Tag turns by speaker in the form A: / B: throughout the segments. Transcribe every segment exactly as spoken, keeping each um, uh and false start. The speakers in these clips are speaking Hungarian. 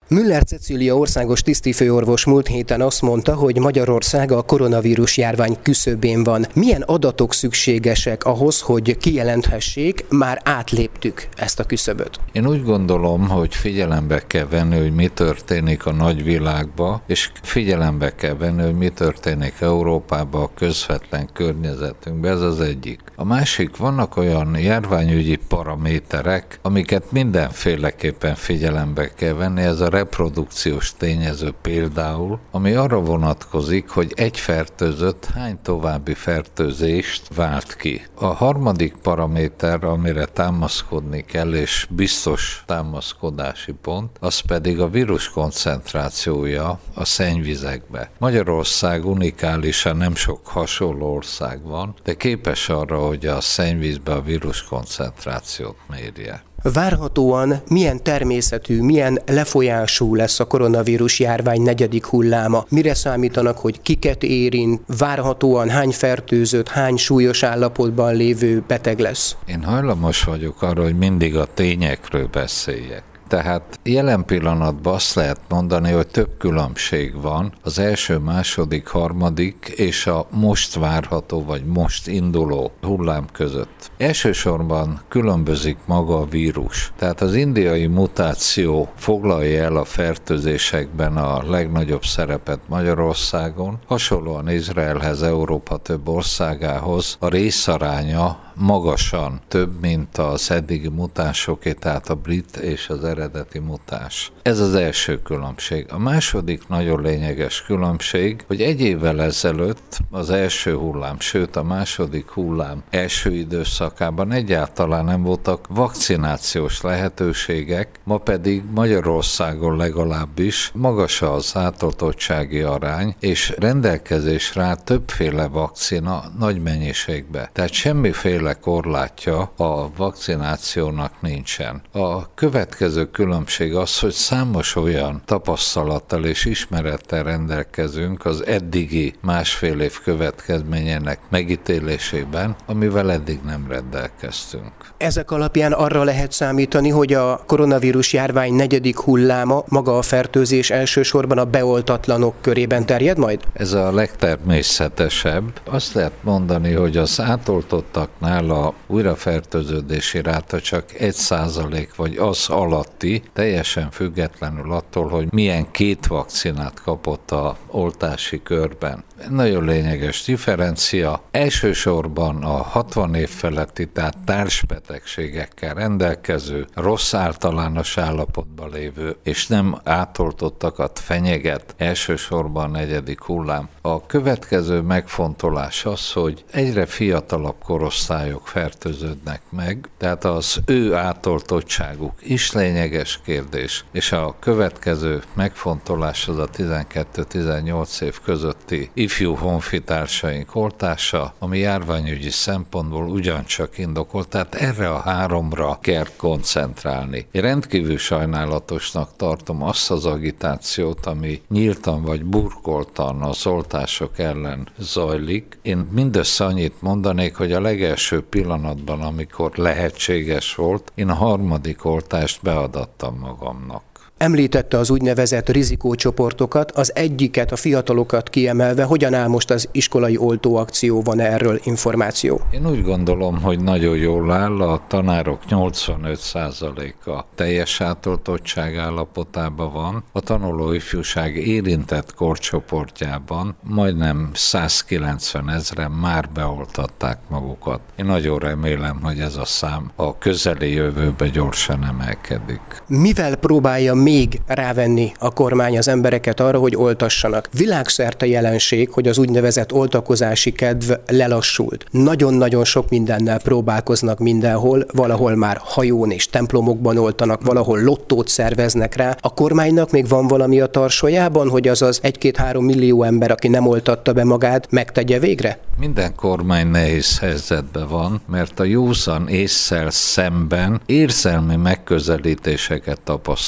A: Müller Cecília országos tisztifőorvos múlt héten azt mondta, hogy Magyarország a koronavírus járvány küszöbén van. Milyen adatok szükségesek ahhoz, hogy kijelenthessék, már átléptük ezt a küszöböt?
B: Én úgy gondolom, hogy figyelembe kell venni, hogy mi történik a nagyvilágban, és figyelembe kell venni, hogy mi történik Európában, a közvetlen környezetünkben. Ez az egyik. A másik, vannak olyan járványügyi paraméterek, amiket mindenféleképpen figyelembe kell venni. Ez a reprodukciós tényező például, ami arra vonatkozik, hogy egy fertőzött hány további fertőzést vált ki. A harmadik paraméter, amire támaszkodni kell, és biztos támaszkodási pont, az pedig a vírus koncentrációja a szennyvizekbe. Magyarország unikálisan, nem sok hasonló ország van, de képes arra, hogy a szennyvízbe a vírus koncentrációt mérje.
A: Várhatóan milyen természetű, milyen lefolyású lesz a koronavírus járvány negyedik hulláma? Mire számítanak, hogy kiket érint? Várhatóan hány fertőzött, hány súlyos állapotban lévő beteg lesz?
B: Én hajlamos vagyok arra, hogy mindig a tényekről beszéljek. Tehát jelen pillanatban azt lehet mondani, hogy több különbség van az első, második, harmadik és a most várható vagy most induló hullám között. Elsősorban különbözik maga a vírus. Tehát az indiai mutáció foglalja el a fertőzésekben a legnagyobb szerepet Magyarországon. Hasonlóan Izraelhez, Európa több országához a részaránya magasan több, mint az eddigi mutánsoké, tehát a brit és az eredeti mutás. Ez az első különbség. A második nagyon lényeges különbség, hogy egy évvel ezelőtt az első hullám, sőt a második hullám első időszakában egyáltalán nem voltak vakcinációs lehetőségek, ma pedig Magyarországon legalábbis magas az átoltottsági arány, és rendelkezésre áll többféle vakcina nagy mennyiségbe. Tehát semmiféle korlátja a vakcinációnak nincsen. A következő különbség az, hogy számos olyan tapasztalattal és ismerettel rendelkezünk az eddigi másfél év következményének megítélésében, amivel eddig nem rendelkeztünk.
A: Ezek alapján arra lehet számítani, hogy a koronavírus járvány negyedik hulláma, maga a fertőzés elsősorban a beoltatlanok körében terjed majd?
B: Ez a legtermészetesebb. Azt lehet mondani, hogy az átoltottaknál a újrafertőződési ráta csak egy százalék vagy az alatti, teljesen függetlenül attól, hogy milyen két vakcinát kapott a oltási körben. Nagyon lényeges differencia. Elsősorban a hatvan év feletti, tehát társbetegségekkel rendelkező, rossz általános állapotban lévő és nem átoltottakat fenyeget elsősorban a negyedik hullám. A következő megfontolás az, hogy egyre fiatalabb korosztályok fertőződnek meg, tehát az ő átoltottságuk is lényeges kérdés, és a következő megfontolás az a tizenkettő-tizennyolc év közötti ifjú honfitársaink oltása, ami járványügyi szempontból ugyancsak indokolt, tehát erre a háromra kell koncentrálni. Én rendkívül sajnálatosnak tartom azt az agitációt, ami nyíltan vagy burkoltan az oltások ellen zajlik. Én mindössze annyit mondanék, hogy a legelső pillanatban, amikor lehetséges volt, én a harmadik oltást beadattam magamnak.
A: Említette az úgynevezett rizikócsoportokat, az egyiket, a fiatalokat kiemelve, hogyan áll most az iskolai oltóakció, van erről információ?
B: Én úgy gondolom, hogy nagyon jól áll, a tanárok nyolcvanöt százaléka teljes átoltottság állapotában van, a tanuló ifjúság érintett korcsoportjában majdnem százkilencven ezren már beoltatták magukat. Én nagyon remélem, hogy ez a szám a közeli jövőben gyorsan emelkedik.
A: Mivel próbálja még rávenni a kormány az embereket arra, hogy oltassanak? Világszerte jelenség, hogy az úgynevezett oltakozási kedv lelassult. Nagyon-nagyon sok mindennel próbálkoznak mindenhol, valahol már hajón és templomokban oltanak, valahol lottót szerveznek rá. A kormánynak még van valami a tarsójában, hogy az az egy-két-három millió ember, aki nem oltatta be magát, megtegye végre?
B: Minden kormány nehéz helyzetben van, mert a józan ésszel szemben érzelmi megközelítéseket tapasztalunk.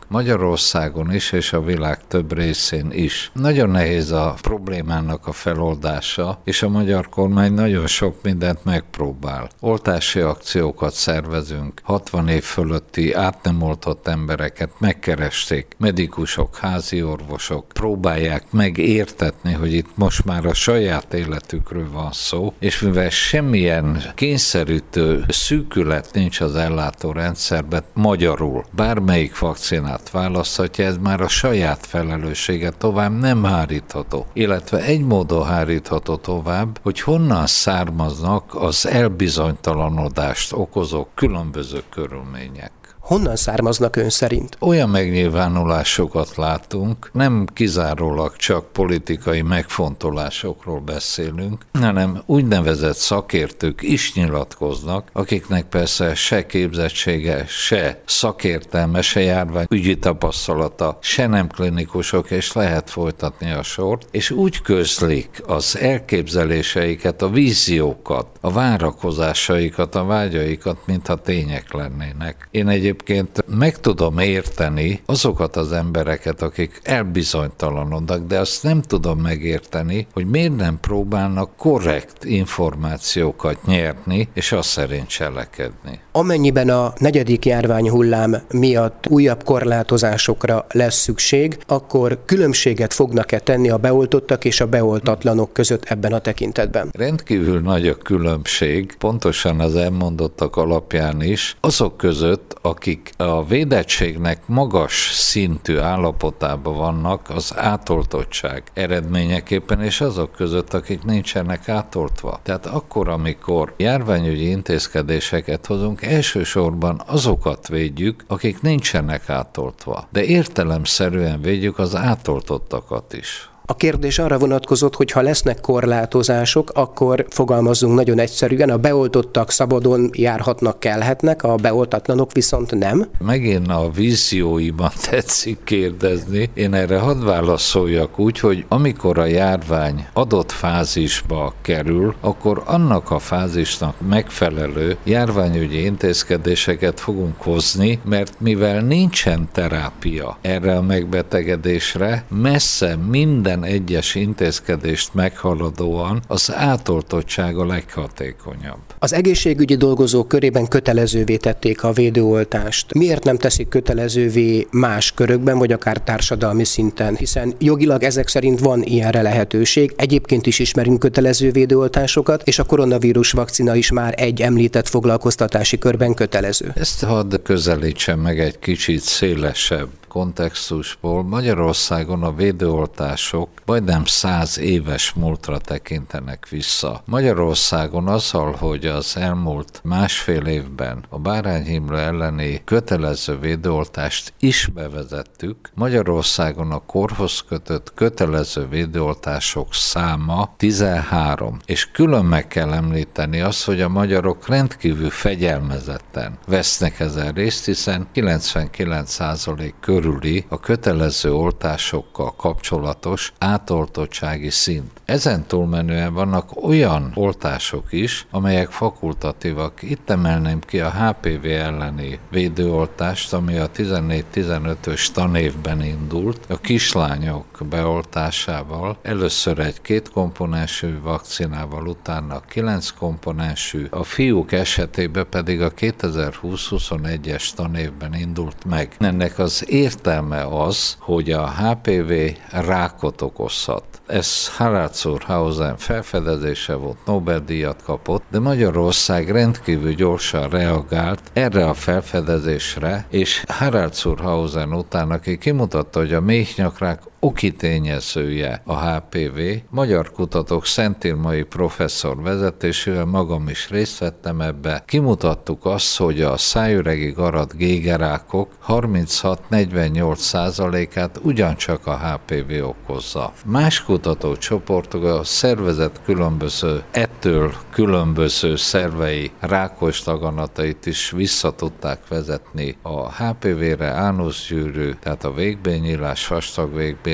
B: Magyarországon is, és a világ több részén is. Nagyon nehéz a problémának a feloldása, és a magyar kormány nagyon sok mindent megpróbál. Oltási akciókat szervezünk, hatvan év fölötti át nem oltott embereket megkeresték, medikusok, házi orvosok próbálják megértetni, hogy itt most már a saját életükről van szó, és mivel semmilyen kényszerítő szűkület nincs az ellátórendszerben, magyarul bármelyik vakcinát választhatja, ez már a saját felelőssége, tovább nem hárítható. Illetve egy módon hárítható tovább, hogy honnan származnak az elbizonytalanodást okozó különböző körülmények.
A: Honnan származnak ön szerint?
B: Olyan megnyilvánulásokat látunk, nem kizárólag csak politikai megfontolásokról beszélünk, hanem úgynevezett szakértők is nyilatkoznak, akiknek persze se képzettsége, se szakértelme, se járványügyi tapasztalata, se nem klinikusok, és lehet folytatni a sort, és úgy közlik az elképzeléseiket, a víziókat, a várakozásaikat, a vágyaikat, mintha tények lennének. Én egyébként Egyébként meg tudom érteni azokat az embereket, akik elbizonytalanodnak, de azt nem tudom megérteni, hogy miért nem próbálnak korrekt információkat nyerni, és azt szerint cselekedni.
A: Amennyiben a negyedik járványhullám miatt újabb korlátozásokra lesz szükség, akkor különbséget fognak-e tenni a beoltottak és a beoltatlanok között ebben a tekintetben?
B: Rendkívül nagy a különbség, pontosan az elmondottak alapján is, azok között, akik a védettségnek magas szintű állapotában vannak az átoltottság eredményeképpen, és azok között, akik nincsenek átoltva. Tehát akkor, amikor járványügyi intézkedéseket hozunk, elsősorban azokat védjük, akik nincsenek átoltva. De értelemszerűen védjük az átoltottakat is.
A: A kérdés arra vonatkozott, hogy ha lesznek korlátozások, akkor fogalmazzunk nagyon egyszerűen, a beoltottak szabadon járhatnak, kelhetnek, a beoltatlanok viszont nem.
B: Megint a vízióiban tetszik kérdezni. Én erre hadd válaszoljak úgy, hogy amikor a járvány adott fázisba kerül, akkor annak a fázisnak megfelelő járványügyi intézkedéseket fogunk hozni, mert mivel nincsen terápia erre a megbetegedésre, messze minden egyes intézkedést meghaladóan az átoltottság a leghatékonyabb.
A: Az egészségügyi dolgozók körében kötelezővé tették a védőoltást. Miért nem teszik kötelezővé más körökben, vagy akár társadalmi szinten? Hiszen jogilag ezek szerint van ilyenre lehetőség. Egyébként is ismerünk kötelező védőoltásokat, és a koronavírus vakcina is már egy említett foglalkoztatási körben kötelező.
B: Ezt hadd közelítsem meg egy kicsit szélesebb kontextusból. Magyarországon a védőoltások majdnem száz éves múltra tekintenek vissza. Magyarországon azzal, hogy az elmúlt másfél évben a bárányhimlő elleni kötelező védőoltást is bevezettük, Magyarországon a korhoz kötött kötelező védőoltások száma tizenhárom. És külön meg kell említeni azt, hogy a magyarok rendkívül fegyelmezetten vesznek ezen részt, hiszen kilencvenkilenc százalék körül a kötelező oltásokkal kapcsolatos átoltottsági szint. Ezen túlmenően vannak olyan oltások is, amelyek fakultatívak. Itt emelném ki a há pé vé elleni védőoltást, ami a tizennégy tizenötös tanévben indult, a kislányok beoltásával, először egy kétkomponensű vakcinával, utána kilenc komponensű, a fiúk esetében pedig a kétezer-húsz huszonegyes tanévben indult meg. Ennek az értelme az, hogy a há pé vé rákot okozhat. Ez Harald zur Hausen felfedezése volt, Nobel-díjat kapott, de Magyarország rendkívül gyorsan reagált erre a felfedezésre, és Harald zur Hausen után, aki kimutatta, hogy a méhnyakrák oki tényezője a há pé vé, magyar kutatók Szentírmai professzor vezetésével, magam is részt vettem ebbe, kimutattuk azt, hogy a szájüregi garat gégerákok harminchat-negyvennyolc százalékát ugyancsak a há pé vé okozza. Más kutatócsoportok a szervezet különböző, ettől különböző szervei rákos daganatait is vissza tudták vezetni a há pé vére, ánuszgyűrű, tehát a végbélnyílás, vastag végbél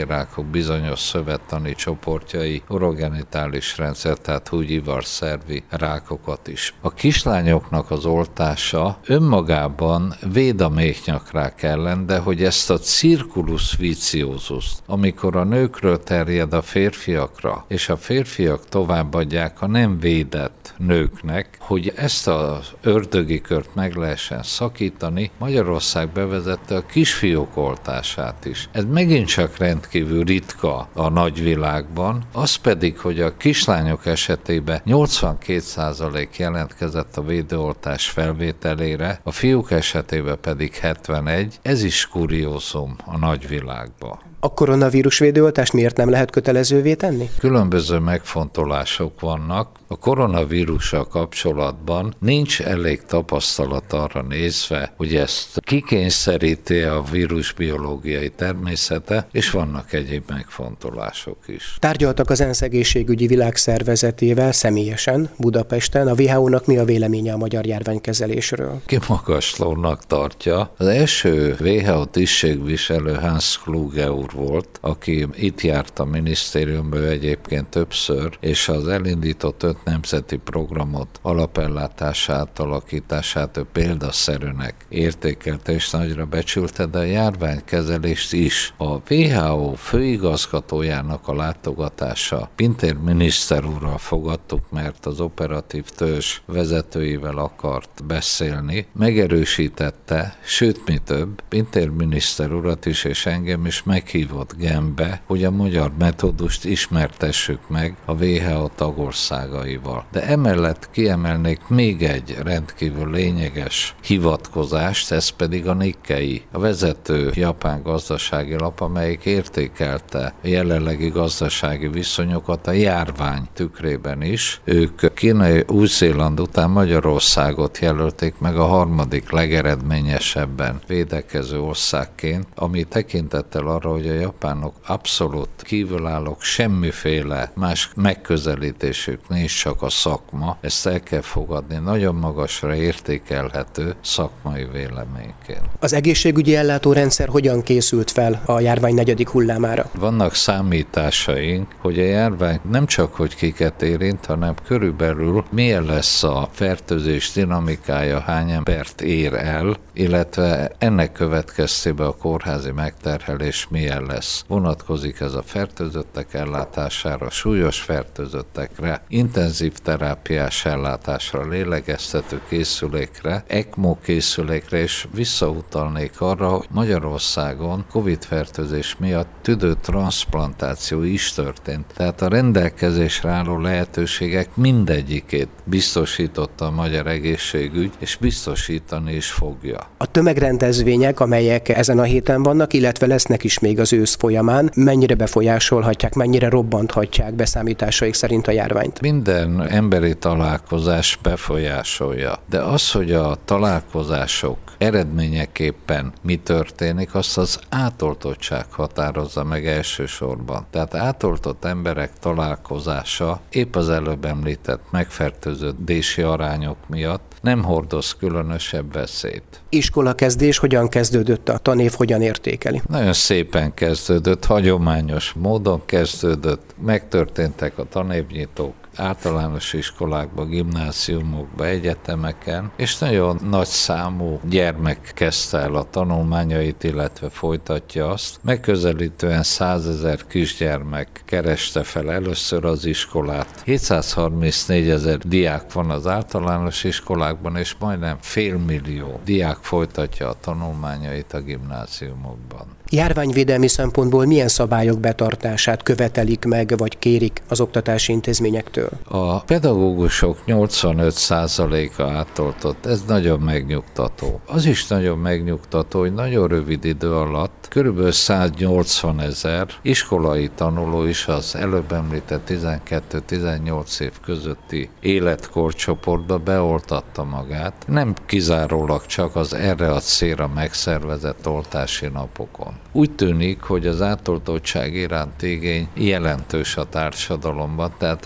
B: férfirákok bizonyos szövettani csoportjai urogenitális rendszer, tehát úgy ivarszervi rákokat is. A kislányoknak az oltása önmagában véd a méhnyakrák ellen, de hogy ezt a circulus viciosus, amikor a nőkről terjed a férfiakra, és a férfiak továbbadják a nem védett nőknek, hogy ezt az ördögi kört meg lehessen szakítani, Magyarország bevezette a kisfiúk oltását is. Ez megint csak rendkívül ritka a nagyvilágban, az pedig, hogy a kislányok esetében nyolcvankét százalék jelentkezett a védőoltás felvételére, a fiúk esetében pedig hetvenegy, ez is kuriózum a nagyvilágban.
A: A koronavírus védőoltást miért nem lehet kötelezővé tenni?
B: Különböző megfontolások vannak. A koronavírussal kapcsolatban nincs elég tapasztalat arra nézve, hogy ezt kikényszeríti a vírus biológiai természete, és vannak egyéb megfontolások is.
A: Tárgyaltak az ENSZ egészségügyi világszervezetével személyesen Budapesten. A vé há ó-nak mi a véleménye a magyar járványkezelésről?
B: Kimagaslónak tartja. Az első vé há ó tisztségviselő Hans Kluge úr volt, aki itt járt a minisztériumban, ő egyébként többször, és az elindított öt nemzeti programot, alapellátását, alakítását ő példaszerűnek értékelte és nagyra becsülte, de a járványkezelést is. A vé há ó főigazgatójának a látogatása Pintér miniszter úrral fogadtuk, mert az operatív törzs vezetőivel akart beszélni, megerősítette, sőt mi több, Pintér miniszter urat is és engem is meghívott Genfbe, hogy a magyar metódust ismertessük meg a vé há ó tagországaival. De emellett kiemelnék még egy rendkívül lényeges hivatkozást, ez pedig a Nikkei, a vezető japán gazdasági lap, amelyik értékelte a jelenlegi gazdasági viszonyokat a járvány tükrében is. Ők Kína, Új-Zéland után Magyarországot jelölték meg a harmadik legeredményesebben védekező országként, ami tekintettel arra, hogy a japánok abszolút kívülállók, semmiféle más megközelítésük nincs, csak a szakma. Ezt el kell fogadni, nagyon magasra értékelhető szakmai véleményként.
A: Az egészségügyi ellátórendszer hogyan készült fel a járvány negyedik hullámára?
B: Vannak számításaink, hogy a járvány nem csak hogy kiket érint, hanem körülbelül milyen lesz a fertőzés dinamikája, hány embert ér el, illetve ennek következtében a kórházi megterhelés milyen lesz. Vonatkozik ez a fertőzöttek ellátására, súlyos fertőzöttekre, intenzív terápiás ellátásra, lélegeztető készülékre, ECMO készülékre, és visszautalnék arra, hogy Magyarországon Covid-fertőzés miatt tüdőtranszplantáció is történt. Tehát a rendelkezésre álló lehetőségek mindegyikét biztosította a magyar egészségügy, és biztosítani is fogja.
A: A tömegrendezvények, amelyek ezen a héten vannak, illetve lesznek is még az ősz folyamán, mennyire befolyásolhatják, mennyire robbanthatják beszámításaik szerint a járványt?
B: Minden emberi találkozás befolyásolja, de az, hogy a találkozások eredményeképpen mi történik, azt az átoltottság határozza meg elsősorban. Tehát átoltott emberek találkozása épp az előbb említett megfertőződési arányok miatt nem hordoz különösebb veszélyt.
A: Iskolakezdés hogyan kezdődött, a tanév hogyan értékeli?
B: Nagyon szépen kezdődött, hagyományos módon kezdődött, megtörténtek a tanévnyitók általános iskolákban, gimnáziumokban, egyetemeken, és nagyon nagy számú gyermek kezdte el a tanulmányait, illetve folytatja azt. Megközelítően százezer kisgyermek kereste fel először az iskolát. hétszázharmincnégyezer diák van az általános iskolákban, és majdnem félmillió diák folytatja a tanulmányait a gimnáziumokban.
A: Járványvédelmi szempontból milyen szabályok betartását követelik meg, vagy kérik az oktatási intézményektől?
B: A pedagógusok nyolcvanöt százaléka átoltott, ez nagyon megnyugtató. Az is nagyon megnyugtató, hogy nagyon rövid idő alatt körülbelül száznyolcvanezer iskolai tanuló is az előbb említett tizenkét-tizennyolc év közötti életkorcsoportba beoltatta magát, nem kizárólag csak az erre a célra megszervezett oltási napokon. Úgy tűnik, hogy az átoltottság iránti igény jelentős a társadalomban, tehát az elmúlt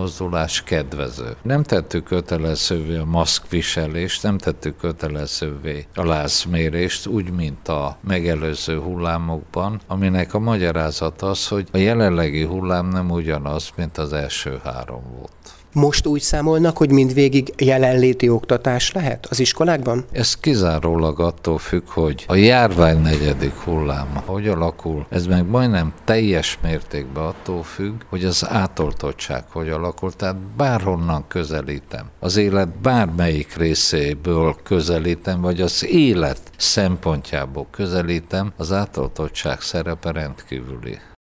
B: elmozdulás kedvező. Nem tettük kötelezővé a maszkviselést, nem tettük kötelezővé a lázmérést, úgy, mint a megelőző hullámokban, aminek a magyarázat az, hogy a jelenlegi hullám nem ugyanaz, mint az első három volt.
A: Most úgy számolnak, hogy mindvégig jelenléti oktatás lehet az iskolákban?
B: Ez kizárólag attól függ, hogy a járvány negyedik hulláma hogy alakul. Ez meg majdnem teljes mértékben attól függ, hogy az átoltottság hogy alakul. Tehát bárhonnan közelítem, az élet bármelyik részéből közelítem, vagy az élet szempontjából közelítem, az átoltottság szerepe rendkívüli.